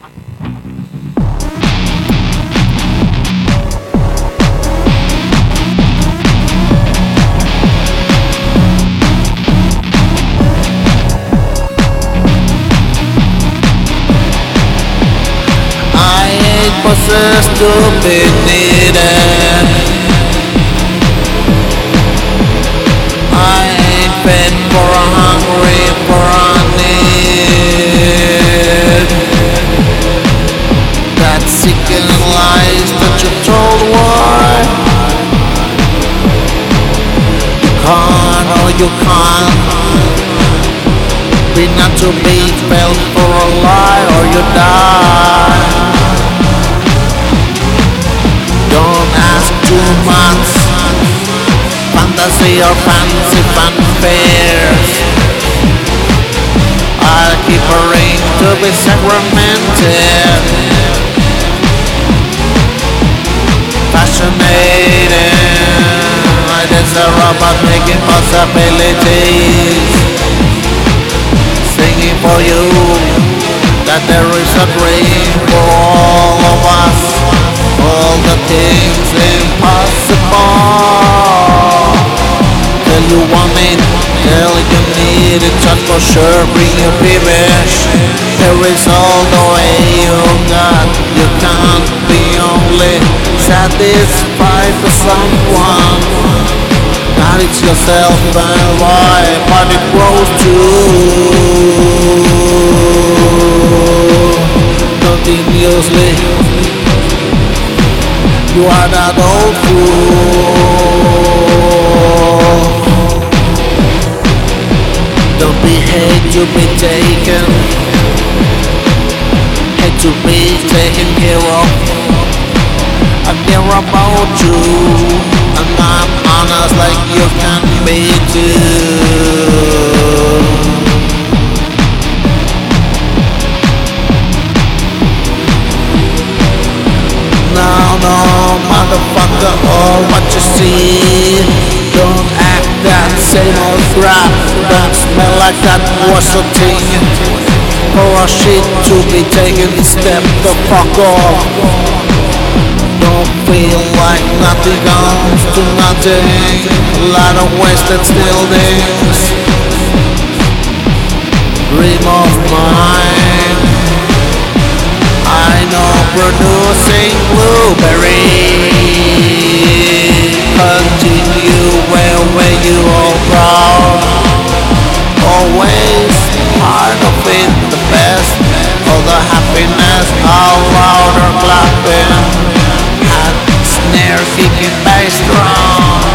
I ain't possessed to be needed. I ain't fed for a hungry, for a need. That sickening lies that you told why you can't or you can't be not to be felt for a lie or you die. Don't ask too much. Fantasy or fancy fanfares. I'll keep a ring to be sacramented. Fascinating. I desire about making possibilities. Singing for you that there is a dream for all of us. All the things impossible. Tell you want it, tell you need it, just for sure bring your peevish. There is all the way you got. You can't be only satisfied for someone. Not it's yourself and why, but it grows too continuously. You are that old fool. Don't be hate to be taken. Hate to be taken care of. I care about you, and I'm honest like you can be too. No, motherfucker, all what you see. Don't act that same old crap. Don't smell like that was a thing. For a shit to be taken, step the fuck off. Don't feel like nothing comes to nothing. A lot of wasted buildings. Dream of mine. I know producing blueberry. Continue where you all proud. Always part of it, the best. All the happiness, all louder clapping. Hat snare kicking bass drum.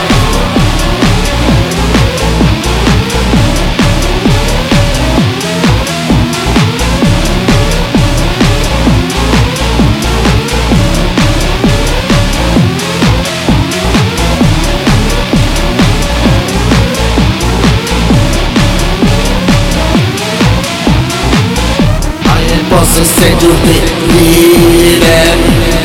Bosses say to be needed.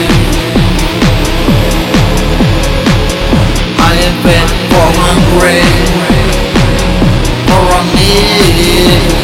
I ain't been for hungry, for a need.